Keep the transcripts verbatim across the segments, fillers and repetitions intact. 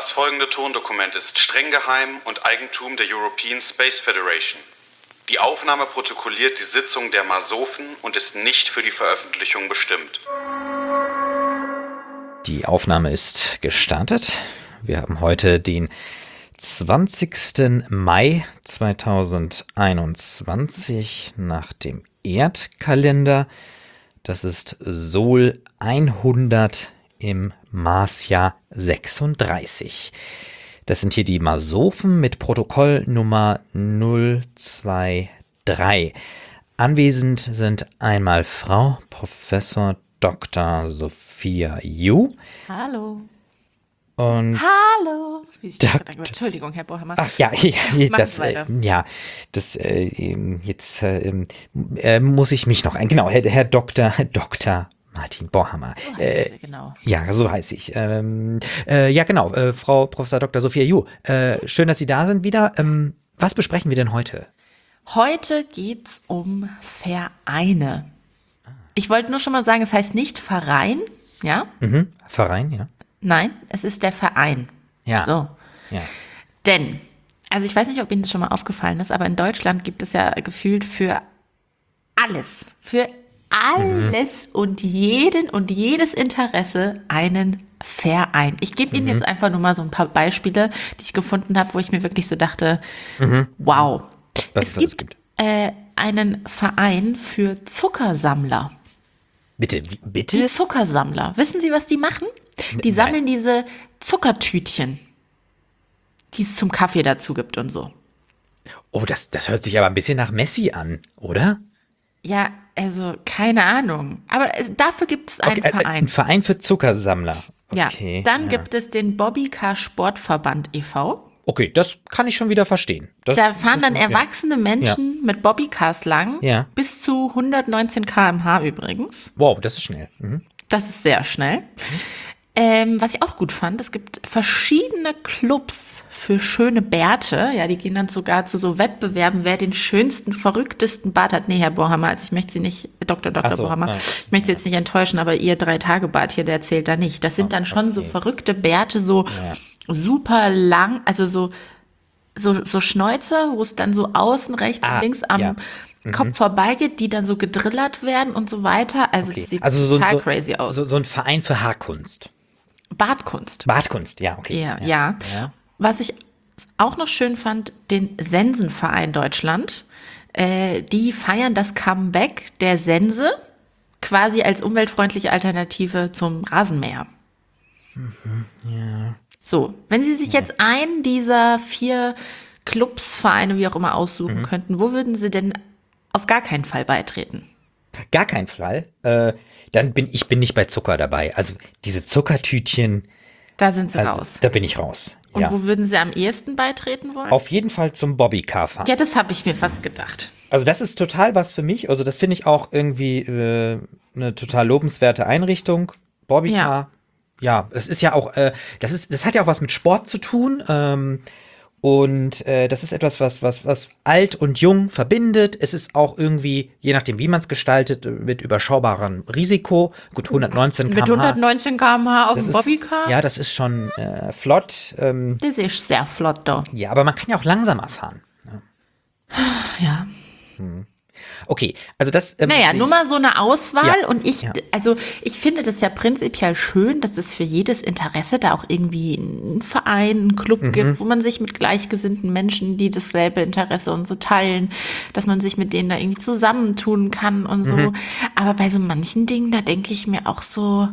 Das folgende Tondokument ist streng geheim und Eigentum der European Space Federation. Die Aufnahme protokolliert die Sitzung der Masofen und ist nicht für die Veröffentlichung bestimmt. Die Aufnahme ist gestartet. Wir haben heute den zwanzigsten Mai zweitausendeinundzwanzig nach dem Erdkalender. Das ist Sol hundert im Marsjahr sechsunddreißig. Das sind hier die Masofen mit Protokollnummer null zwei drei. Anwesend sind einmal Frau Professor Doktor Sophia Yu. Hallo. Und Hallo. Wie ich Dok- gedacht, Entschuldigung, Herr Bohammer. Ach ja, ja, Machen das, Sie äh, weiter. ja, das äh, ähm, jetzt äh, ähm, äh, muss ich mich noch ein. Genau, Herr, Herr Doktor, Herr Doktor Martin Bohammer. So heißt Äh, sie, genau. ja, so heiße ich. Ähm, äh, ja, genau, äh, Frau Professor Doktor Sophia Yu. Äh, schön, dass Sie da sind wieder. Ähm, was besprechen wir denn heute? Heute geht's um Vereine. Ich wollte nur schon mal sagen, es heißt nicht Verein, ja? Mhm. Verein, ja. Nein, es ist der Verein. Ja. So. Ja. Denn, also ich weiß nicht, ob Ihnen das schon mal aufgefallen ist, aber in Deutschland gibt es ja gefühlt für alles, für alles und jeden und jedes Interesse einen Verein. Ich gebe Ihnen jetzt einfach nur mal so ein paar Beispiele, die ich gefunden habe, wo ich mir wirklich so dachte, wow. Was Es es alles gibt äh, einen Verein für Zuckersammler. Bitte, wie, Die bitte? Zuckersammler. Wissen Sie, was die machen? Die Nein. sammeln diese Zuckertütchen, die es zum Kaffee dazu gibt und so. Oh, das, das hört sich aber ein bisschen nach Messi an, oder? Ja, also keine Ahnung. Aber es, dafür gibt es einen Okay, äh, Verein. Ein Verein für Zuckersammler. Okay, ja, dann ja. gibt es den Bobbycar Sportverband e V. Okay, das kann ich schon wieder verstehen. Das, Da fahren dann das- ja. erwachsene Menschen mit Bobbycars lang, Ja. bis zu hundertneunzehn Kilometer pro Stunde übrigens. Wow, das ist schnell. Mhm. Das ist sehr schnell. Ähm, was ich auch gut fand, es gibt verschiedene Clubs für schöne Bärte. Ja, die gehen dann sogar zu so Wettbewerben, wer den schönsten, verrücktesten Bart hat. Nee, Herr Bohammer, also ich möchte Sie nicht, Doktor Doktor Ach so, Bohammer, ah, ich möchte Sie jetzt nicht enttäuschen, aber Ihr Drei-Tage-Bart hier, der zählt da nicht. Das sind dann schon so okay. verrückte Bärte, so super lang, also so, so, so Schnäuzer, wo es dann so außen rechts Ah, und links am ja. Kopf vorbeigeht, die dann so gedrillert werden und so weiter. Also Okay. das sieht Also so, total so, crazy aus. So, so ein Verein für Haarkunst. Bartkunst. Bartkunst, ja, okay. Ja, ja. Ja. Was ich auch noch schön fand, den Sensenverein Deutschland. Äh, die feiern das Comeback der Sense quasi als umweltfreundliche Alternative zum Rasenmäher. Ja. So, wenn Sie sich jetzt einen dieser vier Clubs, Vereine, wie auch immer, aussuchen Mhm. könnten, wo würden Sie denn auf gar keinen Fall beitreten? Gar kein Fall. Äh, dann bin ich bin nicht bei Zucker dabei. Also diese Zuckertütchen, Da sind Sie also, raus. da bin ich raus. Und Ja. wo würden Sie am ehesten beitreten wollen? Auf jeden Fall zum Bobbycar fahren. Ja, das habe ich mir fast gedacht. Also das ist total was für mich. Also das finde ich auch irgendwie äh, eine total lobenswerte Einrichtung. Bobbycar. Ja, es ist ja auch, äh, das ist, das hat ja auch was mit Sport zu tun. Ähm, und äh, das ist etwas, was, was, was alt und jung verbindet. Es ist auch irgendwie, je nachdem, wie man es gestaltet, mit überschaubarem Risiko. Gut, hundertneunzehn Mit Kilometer pro Stunde. hundertneunzehn Kilometer pro Stunde auf Das dem ist- Bobbycar? Ja, das ist schon äh, flott. Ähm, Das ist sehr flott da. ja, aber man kann ja auch langsamer fahren. Ja. Okay, also das. Ähm, Naja, sehe nur ich- mal so eine Auswahl Ja, und ich, ja. also ich finde das ja prinzipiell schön, dass es für jedes Interesse da auch irgendwie einen Verein, einen Club Mhm. gibt, wo man sich mit gleichgesinnten Menschen, die dasselbe Interesse und so teilen, dass man sich mit denen da irgendwie zusammentun kann und so. Mhm. Aber bei so manchen Dingen, da denke ich mir auch so,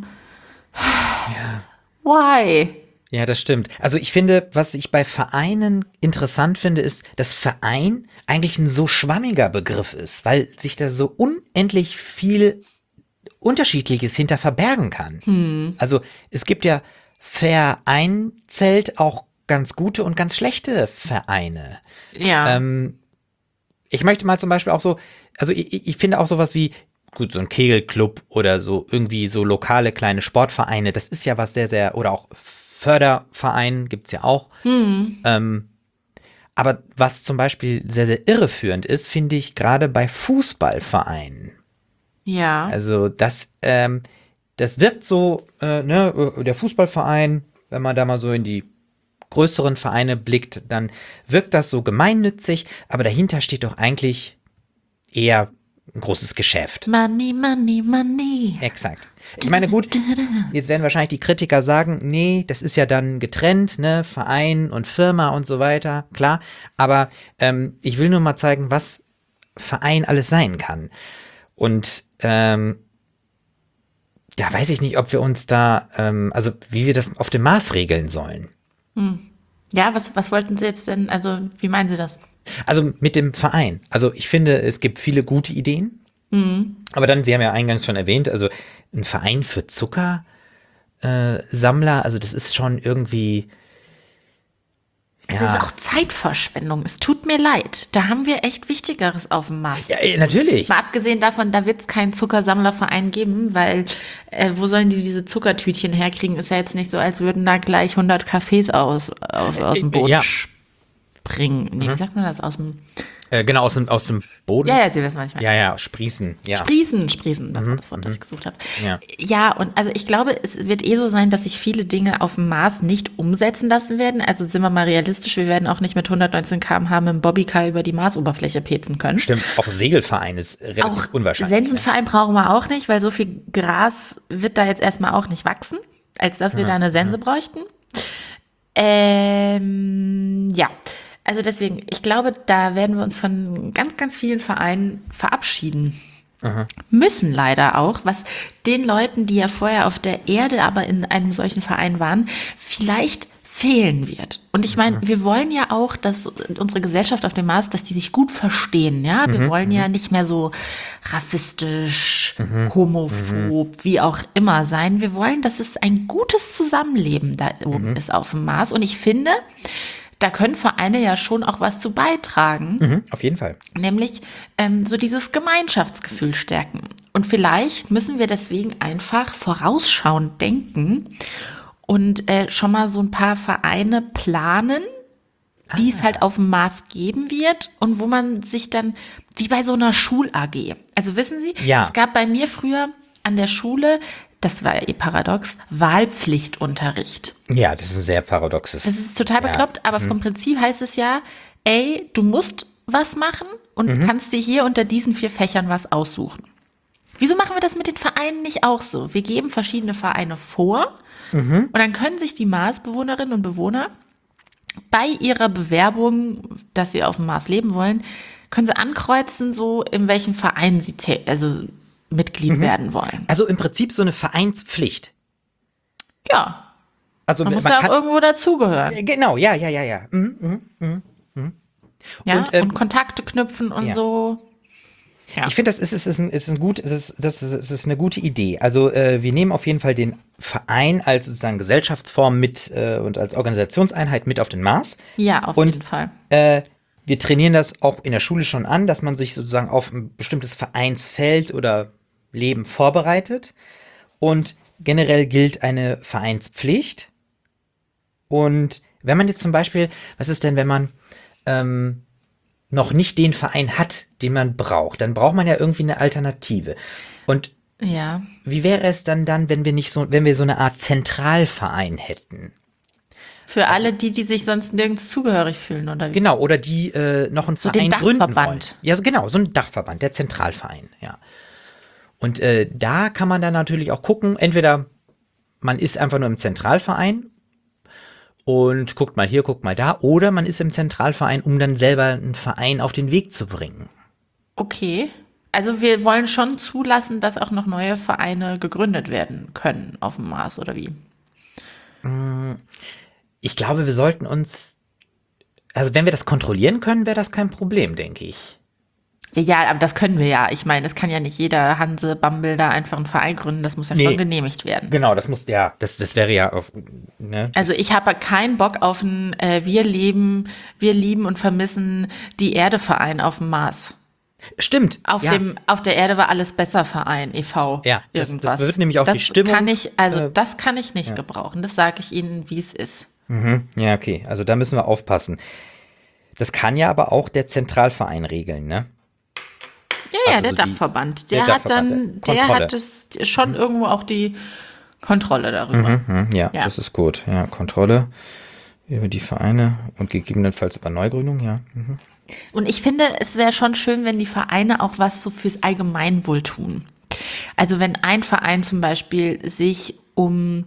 why? Ja, das stimmt. Also ich finde, was ich bei Vereinen interessant finde, ist, dass Verein eigentlich ein so schwammiger Begriff ist, weil sich da so unendlich viel Unterschiedliches hinter verbergen kann. Also es gibt ja vereinzelt auch ganz gute und ganz schlechte Vereine. Ja. Ähm, ich möchte mal zum Beispiel auch so, also ich, ich finde auch sowas wie, gut, so ein Kegelclub oder so irgendwie so lokale kleine Sportvereine, das ist ja was sehr, sehr, oder auch Förderverein gibt's ja auch. Ähm, aber was zum Beispiel sehr, sehr irreführend ist, finde ich gerade bei Fußballvereinen. ja. Also das, ähm, das wirkt so, äh, ne, der Fußballverein, wenn man da mal so in die größeren Vereine blickt, dann wirkt das so gemeinnützig, aber dahinter steht doch eigentlich eher ein großes Geschäft. Money, money, money. Exakt. Ich meine, gut, jetzt werden wahrscheinlich die Kritiker sagen, nee, das ist ja dann getrennt, ne, Verein und Firma und so weiter, klar. Aber ähm, ich will nur mal zeigen, was Verein alles sein kann. Und ähm, ja, weiß ich nicht, ob wir uns da, ähm, also wie wir das auf dem Mars regeln sollen. Hm. Ja, was, was wollten Sie jetzt denn, also wie meinen Sie das? Also mit dem Verein. Also ich finde, es gibt viele gute Ideen. Mhm. Aber dann, Sie haben ja eingangs schon erwähnt, also ein Verein für Zuckersammler, äh, also das ist schon irgendwie. Ja. Das ist auch Zeitverschwendung. Es tut mir leid. Da haben wir echt Wichtigeres auf dem Mars. Ja, natürlich. Mal abgesehen davon, da wird es keinen Zuckersammlerverein geben, weil äh, wo sollen die diese Zuckertütchen herkriegen? Ist ja jetzt nicht so, als würden da gleich hundert Cafés aus, aus, aus dem Boden ja. springen. Nee, mhm. wie sagt man das? Aus dem Äh, genau, aus dem, aus dem Boden. Ja, ja, Sie wissen, was ich meine. Ja, ja, sprießen. Ja. Sprießen, sprießen, das Mhm, war das Wort, das ich gesucht habe. Ja. ja, und also ich glaube, es wird eh so sein, dass sich viele Dinge auf dem Mars nicht umsetzen lassen werden. Also sind wir mal realistisch, wir werden auch nicht mit hundertneunzehn Kilometer pro Stunde mit dem Bobbycar über die Marsoberfläche petzen können. Stimmt, auch Segelverein ist relativ Auch unwahrscheinlich. Sensenverein brauchen wir auch nicht, weil so viel Gras wird da jetzt erstmal auch nicht wachsen, als dass wir Ja, da eine Sense ja. bräuchten. Ähm, ja. Also deswegen, ich glaube, da werden wir uns von ganz, ganz vielen Vereinen verabschieden. Aha. Müssen leider auch, was den Leuten, die ja vorher auf der Erde aber in einem solchen Verein waren, vielleicht fehlen wird. Und ich meine, wir wollen ja auch, dass unsere Gesellschaft auf dem Mars, dass die sich gut verstehen, ja. Wir Mhm, wollen ja nicht mehr so rassistisch, homophob, wie auch immer sein. Wir wollen, dass es ein gutes Zusammenleben da oben ist auf dem Mars. Und ich finde, da können Vereine ja schon auch was zu beitragen. Mhm, auf jeden Fall. Nämlich ähm, so dieses Gemeinschaftsgefühl stärken. Und vielleicht müssen wir deswegen einfach vorausschauend denken und äh, schon mal so ein paar Vereine planen, die ah. es halt auf dem Mars geben wird und wo man sich dann, wie bei so einer Schul-A G. Also wissen Sie, ja. es gab bei mir früher an der Schule, das war ja eh paradox, Wahlpflichtunterricht. Ja, das ist ein sehr paradoxes. Das ist total bekloppt, ja. aber vom Prinzip heißt es ja, ey, du musst was machen und mhm. kannst dir hier unter diesen vier Fächern was aussuchen. Wieso machen wir das mit den Vereinen nicht auch so? Wir geben verschiedene Vereine vor mhm. und dann können sich die Marsbewohnerinnen und Bewohner bei ihrer Bewerbung, dass sie auf dem Mars leben wollen, können sie ankreuzen, so in welchem Verein sie also Mitglied mhm. werden wollen. Also im Prinzip so eine Vereinspflicht. Ja. Also man muss man ja auch kann, irgendwo dazugehören. Genau, ja, ja, ja, ja. Mhm, mhm, mhm, mhm. Ja, und, ähm, und Kontakte knüpfen und ja. so. Ja. Ich finde, das ist, ist, ist, ein, ist, ein gut, das ist, das ist, das ist eine gute Idee. Also äh, wir nehmen auf jeden Fall den Verein als sozusagen Gesellschaftsform mit äh, und als Organisationseinheit mit auf den Mars. Ja, auf und, jeden Fall. Äh, wir trainieren das auch in der Schule schon an, dass man sich sozusagen auf ein bestimmtes Vereinsfeld oder Leben vorbereitet. Und generell gilt eine Vereinspflicht. Und wenn man jetzt zum Beispiel, was ist denn, wenn man ähm, noch nicht den Verein hat, den man braucht, dann braucht man ja irgendwie eine Alternative. Und ja. wie wäre es dann dann, wenn wir nicht so, wenn wir so eine Art Zentralverein hätten? Für also, alle die, die sich sonst nirgends zugehörig fühlen, oder wie? Genau, oder die äh, noch einen so Verein den gründen Dachverband. wollen. Ja, so genau, so ein Dachverband, der Zentralverein, ja. Und äh, da kann man dann natürlich auch gucken, entweder man ist einfach nur im Zentralverein und guckt mal hier, guckt mal da, oder man ist im Zentralverein, um dann selber einen Verein auf den Weg zu bringen. Okay, also wir wollen schon zulassen, dass auch noch neue Vereine gegründet werden können auf dem Mars, oder wie? Ich glaube, wir sollten uns, also wenn wir das kontrollieren können, wäre das kein Problem, denke ich. Ja, ja, aber das können wir ja. Ich meine, es kann ja nicht jeder Hanse Bumble da einfach einen Verein gründen. Das muss ja Nee. schon genehmigt werden. Genau, das muss, ja, das, das wäre ja, auf, ne? Also ich habe keinen Bock auf einen äh, Wir leben, wir lieben und vermissen die Erde-Verein auf dem Mars. Stimmt. Auf ja. dem, auf der Erde war alles besser Verein, e V. Ja, das- irgendwas. das wird nämlich auch das die Stimmung, Kann ich, also äh, das kann ich nicht gebrauchen. Das sage ich Ihnen, wie es ist. Mhm. Ja, okay, also da müssen wir aufpassen. Das kann ja aber auch der Zentralverein regeln, ne? Ja, ja, Also der so die- Dachverband. der Der hat Dachverband, dann, der der Kontrolle. hat das schon irgendwo auch die Kontrolle darüber. Mhm, ja, Ja. das ist gut. Ja, Kontrolle. Über die Vereine und gegebenenfalls über Neugründung, ja. Mhm. Und ich finde, es wäre schon schön, wenn die Vereine auch was so fürs Allgemeinwohl tun. Also wenn ein Verein zum Beispiel sich um,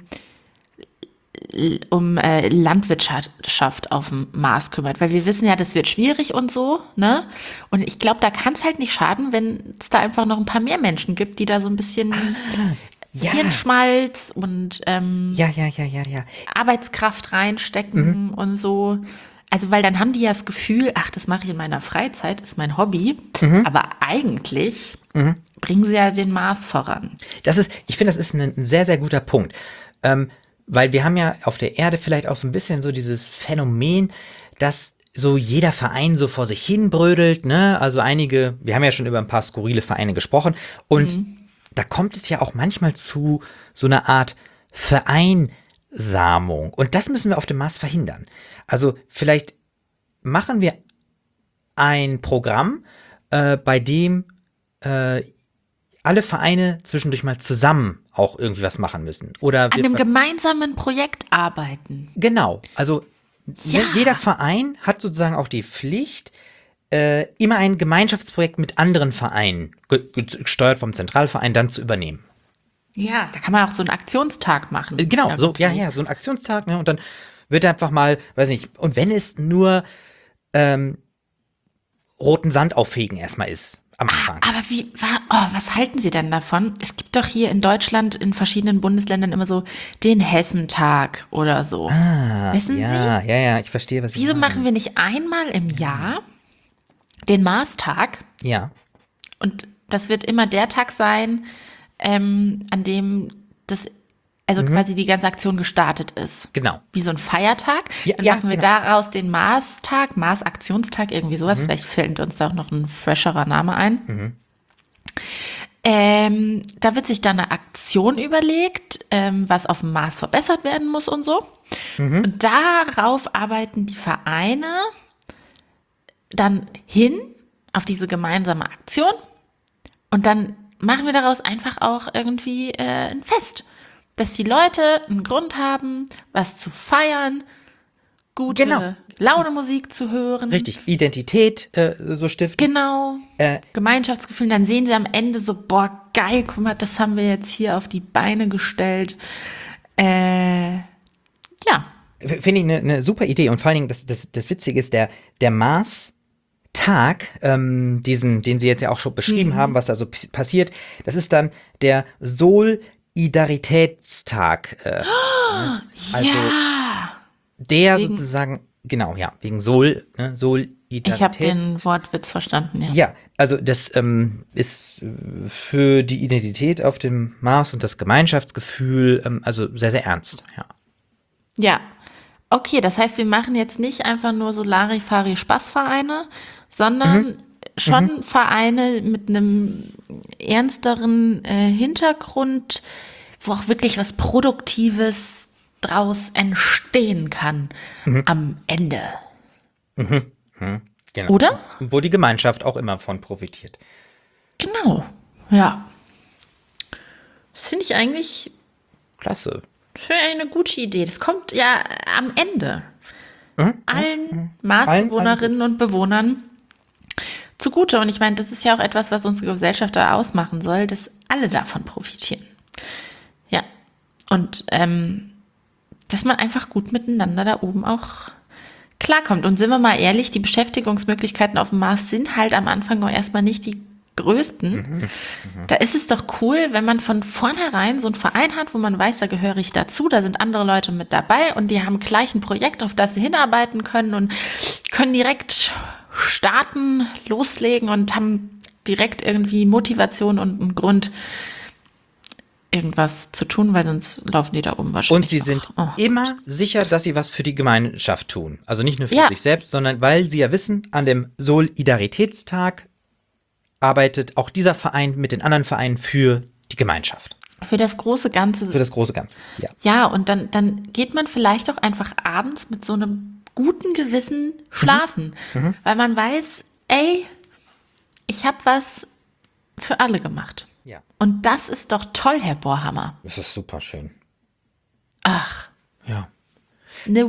um äh, Landwirtschaft auf dem Mars kümmert, weil wir wissen ja, das wird schwierig und so, ne? Und ich glaube, da kann es halt nicht schaden, wenn es da einfach noch ein paar mehr Menschen gibt, die da so ein bisschen ah, ja. Hirnschmalz und ähm, ja, ja, ja, ja, ja. Arbeitskraft reinstecken mhm. und so. Also, weil dann haben die ja das Gefühl, ach, das mache ich in meiner Freizeit, ist mein Hobby. Mhm. Aber eigentlich mhm. bringen sie ja den Mars voran. Das ist, ich finde, das ist ein, ein sehr, sehr guter Punkt. Ähm, weil wir haben ja auf der Erde vielleicht auch so ein bisschen so dieses Phänomen, dass so jeder Verein so vor sich hin brödelt, ne? Also einige, wir haben ja schon über ein paar skurrile Vereine gesprochen. Und mhm. da kommt es ja auch manchmal zu so einer Art Vereinsamung. Und das müssen wir auf dem Mars verhindern. Also vielleicht machen wir ein Programm, äh, bei dem äh, alle Vereine zwischendurch mal zusammen auch irgendwie was machen müssen. Oder an einem gemeinsamen Projekt arbeiten. Genau. Also ja. jeder Verein hat sozusagen auch die Pflicht, äh, immer ein Gemeinschaftsprojekt mit anderen Vereinen, ge- gesteuert vom Zentralverein, dann zu übernehmen. Ja, da kann man auch so einen Aktionstag machen. Äh, genau, so, ja, ja, so ein Aktionstag, ne, und dann wird einfach mal, weiß nicht, und wenn es nur ähm, roten Sand auffegen erstmal ist am Anfang. Ah, aber wie, oh, was halten Sie denn davon? Es gibt doch hier in Deutschland in verschiedenen Bundesländern immer so den Hessentag oder so. Ah, Wissen ja, Sie? Ja, ja, ja, ich verstehe, was Sie Wieso sagen. machen wir nicht einmal im Jahr den Marstag? Ja. Und das wird immer der Tag sein, ähm, an dem das Also mhm. quasi die ganze Aktion gestartet ist. Genau. Wie so ein Feiertag. Ja, Dann ja, machen wir genau. daraus den Mars-Tag, Mars-Aktionstag, irgendwie sowas. Mhm. Vielleicht fällt uns da auch noch ein fresherer Name ein. Mhm. Ähm, da wird sich dann eine Aktion überlegt, ähm, was auf dem Mars verbessert werden muss und so. Mhm. Und darauf arbeiten die Vereine dann hin, auf diese gemeinsame Aktion. Und dann machen wir daraus einfach auch irgendwie äh, ein Fest. Dass die Leute einen Grund haben, was zu feiern, gute genau. Laune-Musik zu hören. Richtig, Identität äh, so stiften. Genau, äh, Gemeinschaftsgefühl. Dann sehen sie am Ende so, boah, geil, guck mal, das haben wir jetzt hier auf die Beine gestellt. Äh, ja. Finde ich eine, eine super Idee. Und vor allen Dingen, das, das, das Witzige ist, der, der Mars-Tag, ähm, diesen, den Sie jetzt ja auch schon beschrieben mhm. haben, was da so p- passiert, das ist dann der Solidaritätstag. Äh, oh, also ja. Der wegen, sozusagen, genau, ja, wegen Sol, ne, Solidarität. Ich habe den Wortwitz verstanden, ja. Ja, also das ähm, ist für die Identität auf dem Mars und das Gemeinschaftsgefühl ähm, also sehr, sehr ernst, ja. Ja, okay, das heißt, wir machen jetzt nicht einfach nur so Larifari-Spaßvereine, sondern mhm. schon mhm. Vereine mit einem ernsteren äh, Hintergrund, wo auch wirklich was Produktives draus entstehen kann mhm. am Ende. Mhm. Mhm. Genau. Oder? Wo die Gemeinschaft auch immer von profitiert. Genau, ja. Das finde ich eigentlich klasse. Für eine gute Idee. Das kommt ja am Ende mhm. allen mhm. Marsbewohnerinnen und Bewohnern zugute. Und ich meine, das ist ja auch etwas, was unsere Gesellschaft da ausmachen soll, dass alle davon profitieren. Ja. Und ähm, dass man einfach gut miteinander da oben auch klarkommt. Und sind wir mal ehrlich, die Beschäftigungsmöglichkeiten auf dem Mars sind halt am Anfang auch erstmal nicht die größten. Mhm. Mhm. Da ist es doch cool, wenn man von vornherein so einen Verein hat, wo man weiß, da gehöre ich dazu, da sind andere Leute mit dabei und die haben gleich ein Projekt, auf das sie hinarbeiten können und können direkt starten, loslegen und haben direkt irgendwie Motivation und einen Grund, irgendwas zu tun, weil sonst laufen die da oben wahrscheinlich. Und sie sind oh. immer sicher, dass sie was für die Gemeinschaft tun. Also nicht nur für ja. sich selbst, sondern weil sie ja wissen, an dem Solidaritätstag arbeitet auch dieser Verein mit den anderen Vereinen für die Gemeinschaft. Für das große Ganze. Für das große Ganze, ja. Ja, und dann, dann geht man vielleicht auch einfach abends mit so einem guten Gewissen schlafen. Mhm. Mhm. Weil man weiß, ey, ich habe was für alle gemacht. Ja. Und das ist doch toll, Herr Bohrhammer. Das ist super schön. Ach. Ja. eine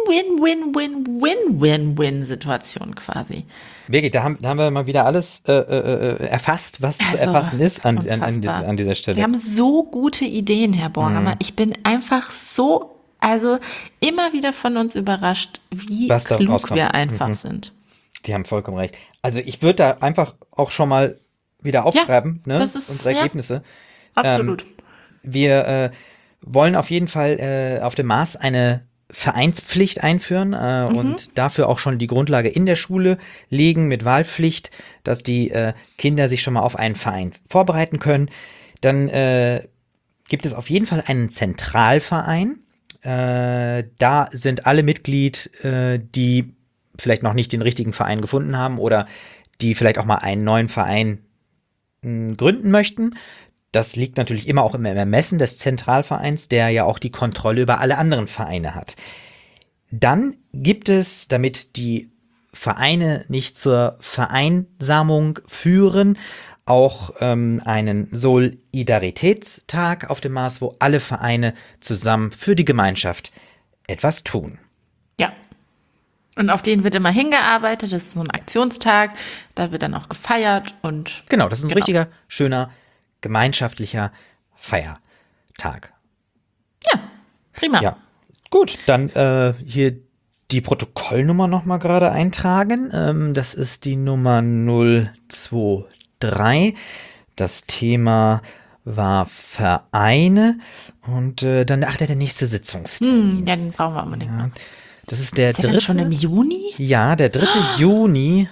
Win-Win-Win-Win-Win-Win-Win-Situation quasi. Wirklich, da haben, da haben wir mal wieder alles äh, äh, erfasst, was Also, zu erfassen ist an, an, an, dieser, an dieser Stelle. Wir haben so gute Ideen, Herr Bohrhammer. Mhm. Ich bin einfach so, also immer wieder von uns überrascht, wie was klug wir einfach mhm. sind. Die haben vollkommen recht. Also ich würde da einfach auch schon mal wieder aufschreiben, ja, ne, das ist, unsere Ergebnisse. Ja, absolut. Ähm, wir äh, wollen auf jeden Fall äh, auf dem Mars eine Vereinspflicht einführen äh, mhm. und dafür auch schon die Grundlage in der Schule legen mit Wahlpflicht, dass die äh, Kinder sich schon mal auf einen Verein vorbereiten können. Dann äh, gibt es auf jeden Fall einen Zentralverein. Äh, da sind alle Mitglied, äh, die vielleicht noch nicht den richtigen Verein gefunden haben oder die vielleicht auch mal einen neuen Verein mh, gründen möchten. Das liegt natürlich immer auch im Ermessen des Zentralvereins, der ja auch die Kontrolle über alle anderen Vereine hat. Dann gibt es, damit die Vereine nicht zur Vereinsamung führen, auch ähm, einen Solidaritätstag auf dem Mars, wo alle Vereine zusammen für die Gemeinschaft etwas tun. Ja. Und auf den wird immer hingearbeitet. Das ist so ein Aktionstag. Da wird dann auch gefeiert und. Genau, das ist ein genau. richtiger, schöner, gemeinschaftlicher Feiertag. Ja, prima. Ja, gut, dann äh, hier die Protokollnummer nochmal gerade eintragen. Ähm, das ist die Nummer null zwei drei. Das Thema war Vereine und äh, dann, ach, der, der nächste Sitzungstermin. Hm, ja, den brauchen wir unbedingt ja, noch. Das ist der ist der dritte. Schon im Juni? Ja, der dritte Juni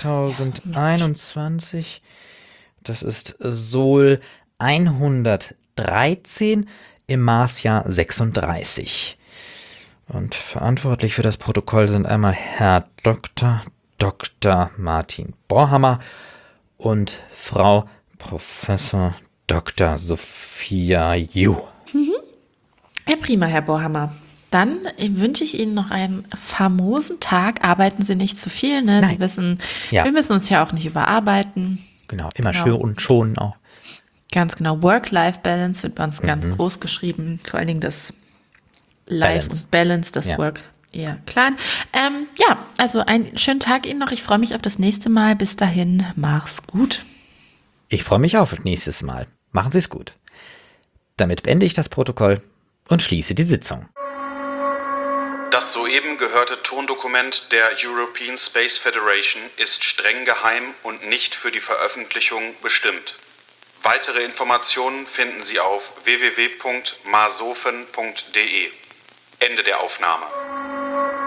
zweitausendeinundzwanzig. Das ist Sol hundertdreizehn im Marsjahr sechsunddreißig. Und verantwortlich für das Protokoll sind einmal Herr Doktor Doktor Martin Bohrhammer und Frau Professor Doktor Sophia Ju. Mhm. Ja, prima, Herr Bohrhammer. Dann wünsche ich Ihnen noch einen famosen Tag. Arbeiten Sie nicht zu viel, ne? Nein. Sie wissen, ja. wir müssen uns ja auch nicht überarbeiten. Genau, immer genau. schön und schonen auch. Ganz genau. Work-Life-Balance wird bei uns mhm. ganz groß geschrieben. Vor allen Dingen das Life Balance. und Balance, das ja. Work eher klein. Ähm, ja, also einen schönen Tag Ihnen noch. Ich freue mich auf das nächste Mal. Bis dahin, mach's gut. Ich freue mich auf nächstes Mal. Machen Sie es gut. Damit beende ich das Protokoll und schließe die Sitzung. Das soeben gehörte Tondokument der European Space Federation ist streng geheim und nicht für die Veröffentlichung bestimmt. Weitere Informationen finden Sie auf w w w punkt marsophen punkt d e. Ende der Aufnahme.